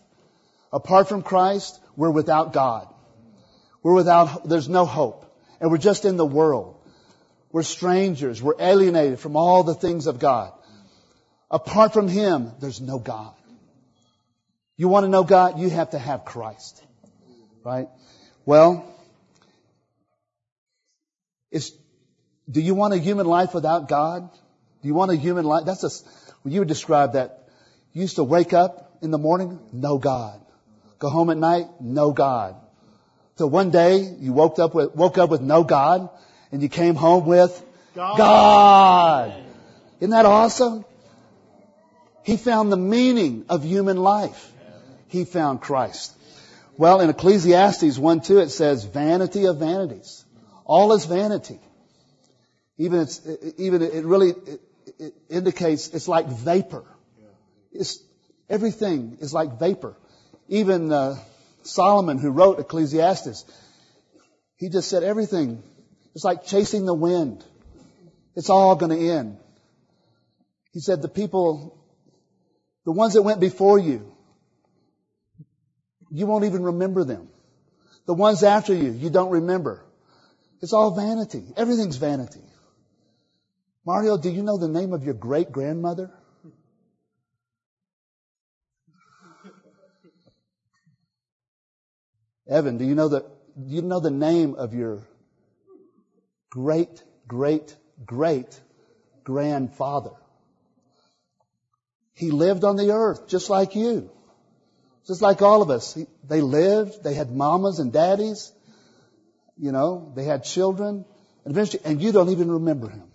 we're without God. There's no hope. And we're just in the world. We're strangers. We're alienated from all the things of God. Apart from Him, there's no God. You want to know God? You have to have Christ. Right? Well, do you want a human life without God? Do you want a human life? When you would describe that, you used to wake up in the morning, no God. Go home at night, no God. So one day you woke up with no God, and you came home with God. Isn't that awesome? He found the meaning of human life. He found Christ. Well, in Ecclesiastes 1:2 it says, vanity of vanities. All is vanity. It indicates it's like vapor. Everything is like vapor. Even Solomon, who wrote Ecclesiastes, he just said everything. It's like chasing the wind. It's all going to end. He said the ones that went before you, you won't even remember them. The ones after you, you don't remember. It's all vanity. Everything's vanity. Mario, do you know the name of your great-grandmother? Evan, do you know the name of your great-great-great-grandfather? He lived on the earth just like you. Just like all of us. They lived, they had mamas and daddies. They had children. And eventually, and you don't even remember him.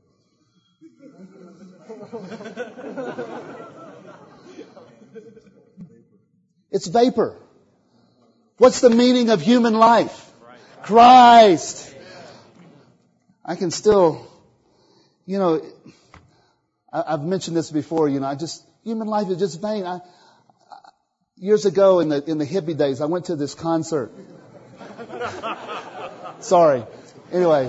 It's vapor. What's the meaning of human life? Christ. I can still, I've mentioned this before, human life is just vain. Years ago in the hippie days, I went to this concert. Sorry. Anyway.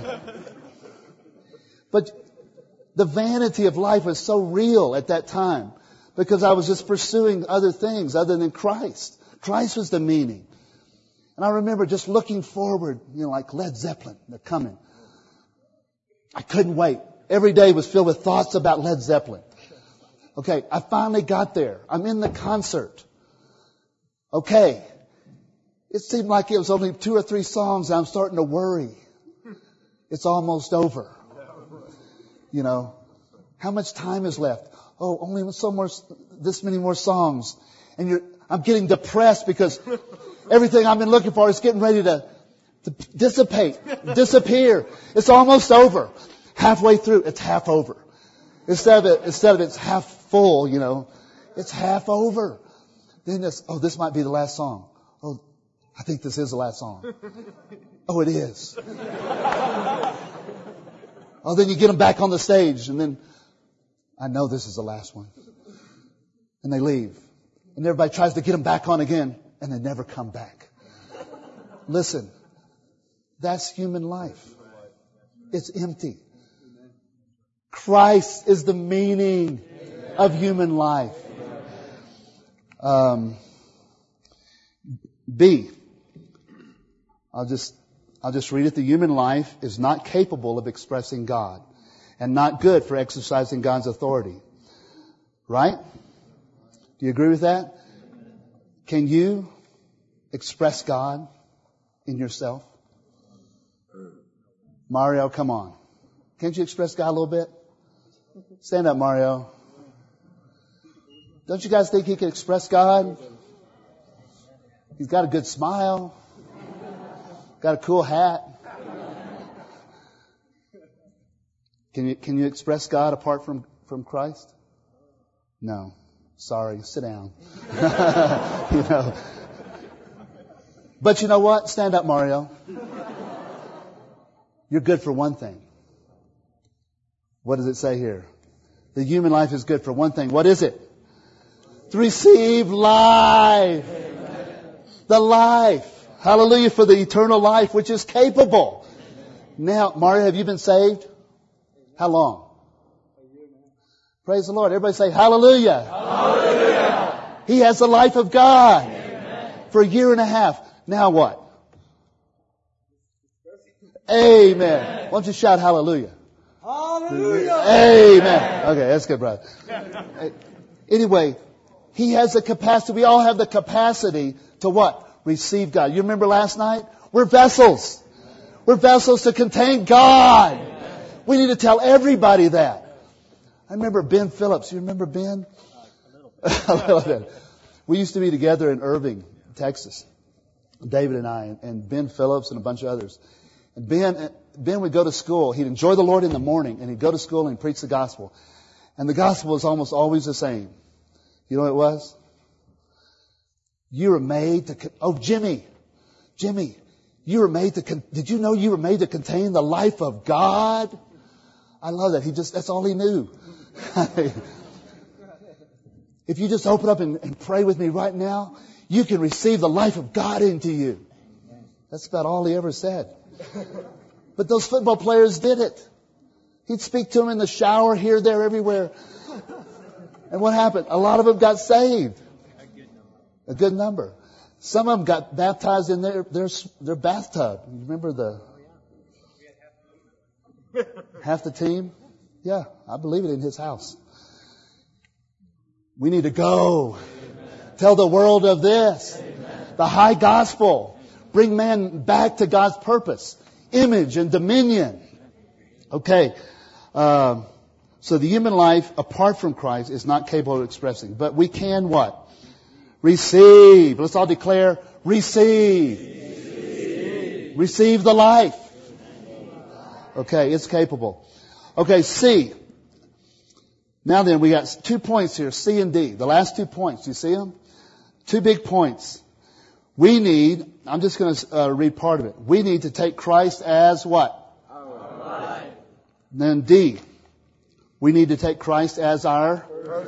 But the vanity of life was so real at that time because I was just pursuing other things other than Christ. Christ was the meaning. And I remember just looking forward, like Led Zeppelin, they're coming. I couldn't wait. Every day was filled with thoughts about Led Zeppelin. Okay, I finally got there. I'm in the concert. Okay. It seemed like it was only 2 or 3 songs and I'm starting to worry. It's almost over. How much time is left? Oh, only this many more songs. And I'm getting depressed because everything I've been looking for is getting ready to disappear. It's almost over. Halfway through, it's half over. Instead of it's half full, it's half over. Then this might be the last song. Oh, I think this is the last song. Oh, it is. Oh, then you get them back on the stage and then I know this is the last one. And they leave. And everybody tries to get them back on again and they never come back. Listen, that's human life. It's empty. Christ is the meaning of human life. B. I'll just read it. The human life is not capable of expressing God and not good for exercising God's authority. Right? Do you agree with that? Can you express God in yourself? Mario, come on. Can't you express God a little bit? Stand up, Mario. Don't you guys think he can express God? He's got a good smile. Got a cool hat. Can you express God apart from Christ? No. Sorry. Sit down. But you know what? Stand up, Mario. You're good for one thing. What does it say here? The human life is good for one thing. What is it? To receive life. Amen. The life. Hallelujah for the eternal life which is capable. Now, Mario, have you been saved? How long? Praise the Lord. Everybody say hallelujah. Hallelujah. He has the life of God. Amen. For a year and a half. Now what? Amen. Why don't you shout hallelujah? Hallelujah. Amen. Okay, that's good, brother. Anyway, he has the capacity. We all have the capacity to what? Receive God. You remember last night? We're vessels. We're vessels to contain God. We need to tell everybody that. I remember Ben Phillips. You remember Ben? A little bit. We used to be together in Irving, Texas. David and I, and Ben Phillips and a bunch of others. And Ben would go to school. He'd enjoy the Lord in the morning, and he'd go to school and preach the gospel. And the gospel was almost always the same. You know what it was? You were made to... Oh, Jimmy, you were made to... Did you know you were made to contain the life of God? I love that. That's all he knew. If you just open up and pray with me right now, you can receive the life of God into you. That's about all he ever said. But those football players did it. He'd speak to them in the shower, here, there, everywhere. And what happened? A lot of them got saved. A good number. Some of them got baptized in their bathtub. You remember half the team? Yeah, I believe it in his house. We need to go. Amen. Tell the world of this. Amen. The high gospel. Bring man back to God's purpose, image and dominion. Okay. So the human life apart from Christ is not capable of expressing. But we can what? Receive. Let's all declare, receive. Receive the life. Okay, it's capable. Okay, C. Now then, we got 2 points here, C and D. The last 2 points. You see them? 2 big points. I'm just going to read part of it. We need to take Christ as what? Our life. Then D. We need to take Christ as our...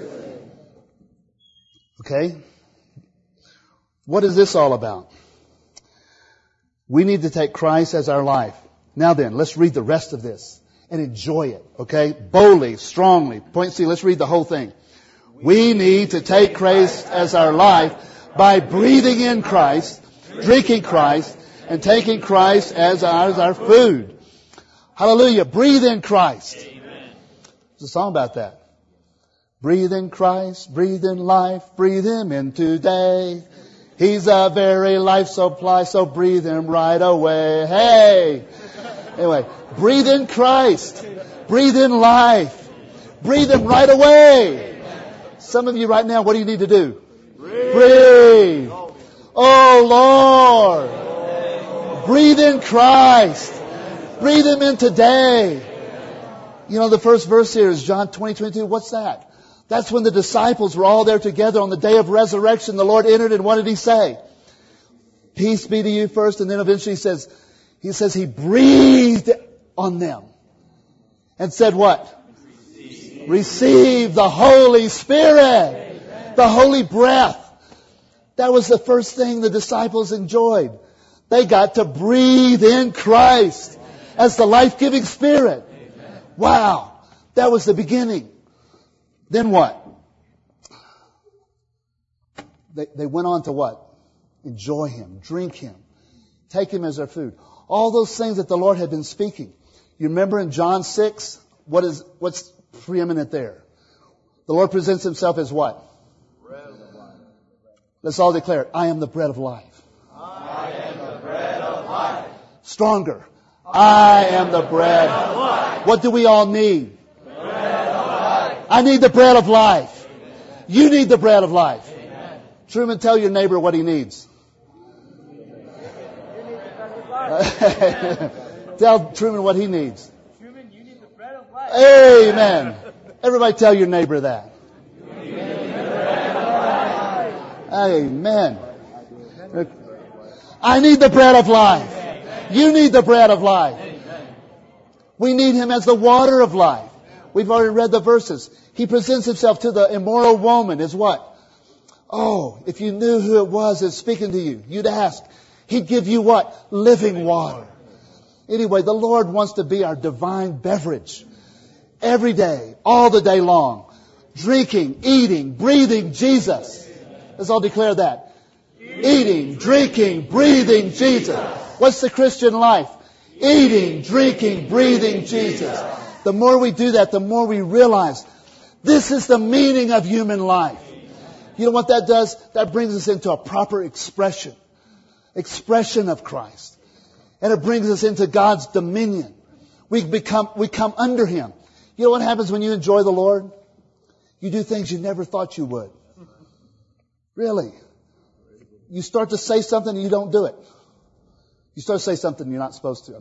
Okay? What is this all about? We need to take Christ as our life. Now then, let's read the rest of this and enjoy it. Okay? Boldly, strongly. Point C, let's read the whole thing. We need to take Christ as our life by breathing in Christ, drinking Christ, and taking Christ as our food. Hallelujah. Breathe in Christ. There's a song about that. Breathe in Christ, breathe in life, breathe Him in today. He's a very life supply, so breathe Him right away. Hey! Anyway, breathe in Christ. Breathe in life. Breathe Him right away. Some of you right now, what do you need to do? Breathe. Oh Lord. Breathe in Christ. Breathe Him in today. You know, the first verse here is John 20:22. What's that? That's when the disciples were all there together on the day of resurrection. The Lord entered, and what did He say? Peace be to you first, and then eventually He says He breathed on them and said what? Receive the Holy Spirit. The Holy breath. That was the first thing the disciples enjoyed. They got to breathe in Christ as the life-giving Spirit. Wow. That was the beginning. Then what? They went on to what? Enjoy Him, drink Him, take Him as their food. All those things that the Lord had been speaking. You remember in John 6, what's preeminent there? The Lord presents Himself as what? Bread of life. Let's all declare it. I am the bread of life. I am the bread of life. Stronger. I am the bread of life. What do we all need? Bread of life. I need the bread of life. Amen. You need the bread of life. Amen. Truman, tell your neighbor what he needs. Tell Truman what he needs. Truman, you need the bread of life. Amen. Everybody tell your neighbor that. Amen. I need the bread of life. You need the bread of life. We need Him as the water of life. We've already read the verses. He presents Himself to the immoral woman as what? Oh, if you knew who it was that's speaking to you, you'd ask. He'd give you what? Living water. Anyway, the Lord wants to be our divine beverage. Every day, all the day long. Drinking, eating, breathing Jesus. Let's all declare that. Eating, drinking, breathing Jesus. What's the Christian life? Eating, drinking, breathing Jesus. The more we do that, the more we realize this is the meaning of human life. You know what that does? That brings us into a proper expression of Christ. And it brings us into God's dominion. We come under Him. You know what happens when you enjoy the Lord? You do things you never thought you would. Really. You start to say something and you don't do it. You start to say something you're not supposed to,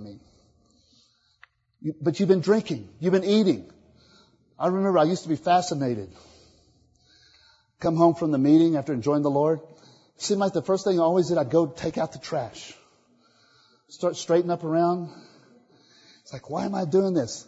but you've been drinking. You've been eating. I remember I used to be fascinated. Come home from the meeting after enjoying the Lord. It seemed like the first thing I always did, I'd go take out the trash. Start straightening up around. It's like, why am I doing this?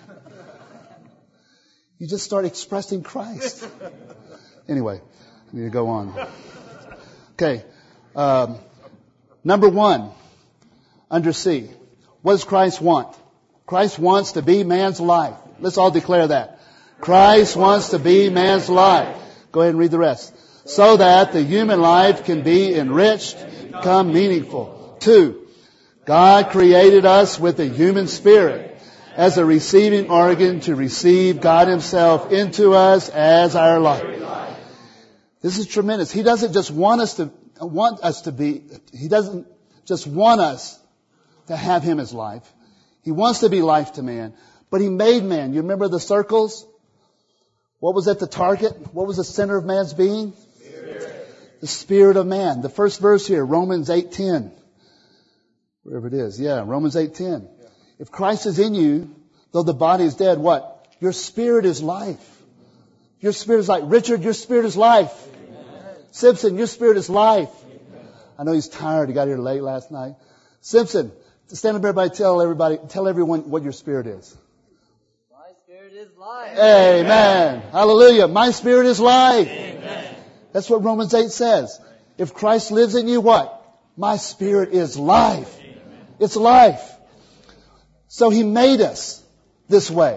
You just start expressing Christ. Anyway, I need to go on. Okay. Number one, under C. What does Christ want? Christ wants to be man's life. Let's all declare that. Christ wants to be man's life. Go ahead and read the rest. So that the human life can be enriched, become meaningful. 2. God created us with a human spirit as a receiving organ to receive God Himself into us as our life. This is tremendous. He doesn't just want us to be, He doesn't just want us to have Him as life. He wants to be life to man. But He made man. You remember the circles? What was at the target? What was the center of man's being? Spirit. The spirit of man. The first verse here, Romans 8:10. Wherever it is. Yeah, Romans 8:10. If Christ is in you, though the body is dead, what? Your spirit is life. Your spirit is life. Richard, your spirit is life. Amen. Simpson, your spirit is life. Amen. I know he's tired. He got here late last night. Simpson, stand up, everybody. Tell everyone what your spirit is. My spirit is life. Life. Amen. Hallelujah. My spirit is life. Amen. That's what Romans 8 says. If Christ lives in you, what? My spirit is life. Amen. It's life. So He made us this way.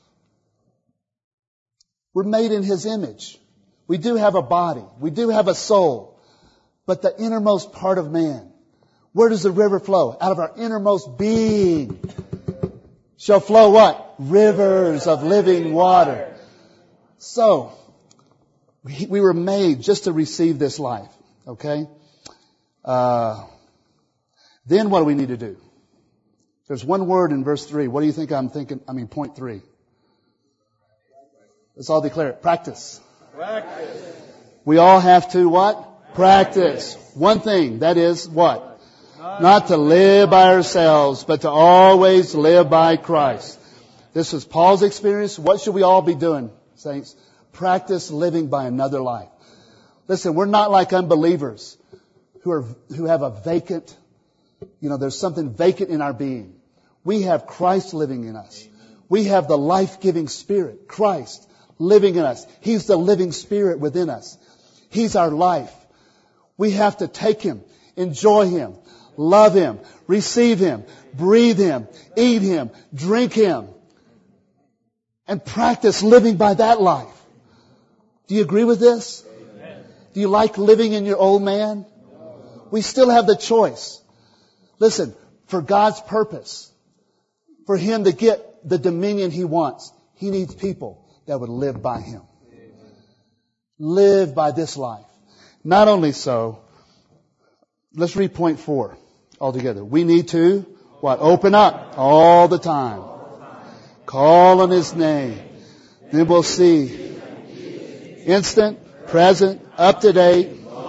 We're made in His image. We do have a body. We do have a soul. But the innermost part of man, where does the river flow? Out of our innermost being shall flow what? Rivers of living water. So, we were made just to receive this life. Okay? Then what do we need to do? There's one word in verse 3. What do you think I'm thinking? Point 3. Let's all declare it. Practice. Practice. We all have to what? Practice. One thing, that is what? Not to live by ourselves, but to always live by Christ. This was Paul's experience. What should we all be doing, saints? Practice living by another life. Listen, we're not like unbelievers who have a vacant, there's something vacant in our being. We have Christ living in us. We have the life-giving Spirit, Christ, living in us. He's the living Spirit within us. He's our life. We have to take Him, enjoy Him, love Him, receive Him, breathe Him, eat Him, drink Him, and practice living by that life. Do you agree with this? Amen. Do you like living in your old man? We still have the choice. Listen, for God's purpose, for Him to get the dominion He wants, He needs people that would live by Him. Live by this life. Not only so, let's read point 4 altogether. We need to, what? Open up all the time. Call on His name. Then we'll see. Instant, present, up to date.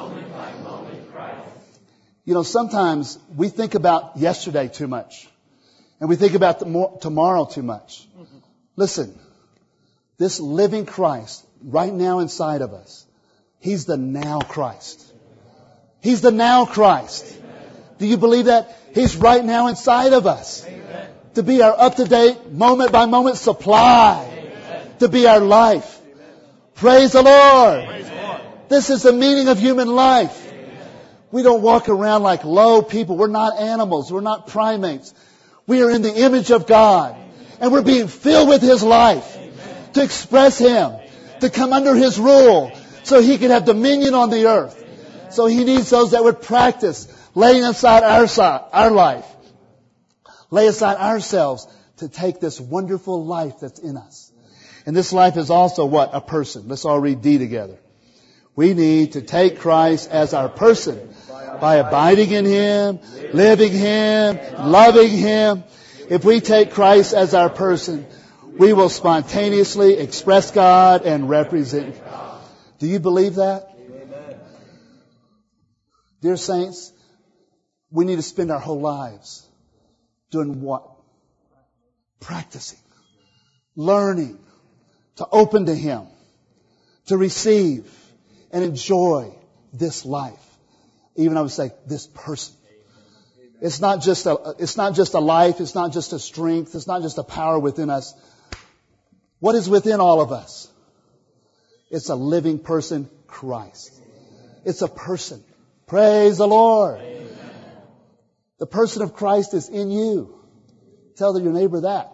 Sometimes we think about yesterday too much. And we think about tomorrow too much. Listen, this living Christ right now inside of us, He's the now Christ. He's the now Christ. Do you believe that? He's right now inside of us. Amen. To be our up-to-date, moment-by-moment supply. Amen. To be our life. Amen. Praise the Lord. Praise the Lord. This is the meaning of human life. Amen. We don't walk around like low people. We're not animals. We're not primates. We are in the image of God. And we're being filled with His life. Amen. To express Him. To come under His rule. So He can have dominion on the earth. So He needs those that would practice laying aside our life. Lay aside ourselves to take this wonderful life that's in us. And this life is also what? A person. Let's all read D together. We need to take Christ as our person by abiding in Him, living Him, loving Him. If we take Christ as our person, we will spontaneously express God and represent God. Do you believe that? Amen. Dear saints, we need to spend our whole lives doing what? Practicing, learning, to open to Him, to receive and enjoy this life. Even I would say this person. It's not just a life. It's not just a strength. It's not just a power within us. What is within all of us? It's a living person, Christ. It's a person. Praise the Lord. Amen. The person of Christ is in you. Tell your neighbor that.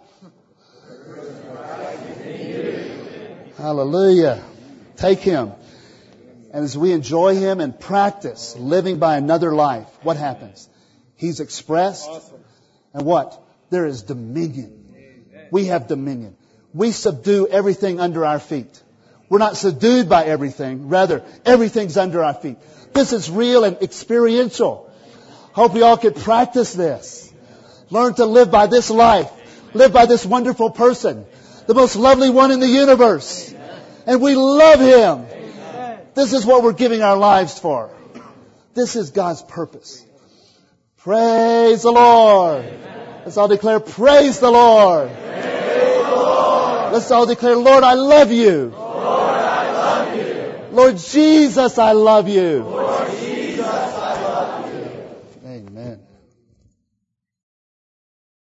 Hallelujah. Take Him. And as we enjoy Him and practice living by another life, what happens? He's expressed. And what? There is dominion. We have dominion. We subdue everything under our feet. We're not subdued by everything. Rather, everything's under our feet. This is real and experiential. Hope we all could practice this. Learn to live by this life. Live by this wonderful person. The most lovely one in the universe. And we love Him. This is what we're giving our lives for. This is God's purpose. Praise the Lord. Let's all declare, praise the Lord. Praise the Lord. Let's all declare, Lord, I love you. Lord, I love you. Lord Jesus, I love you. Lord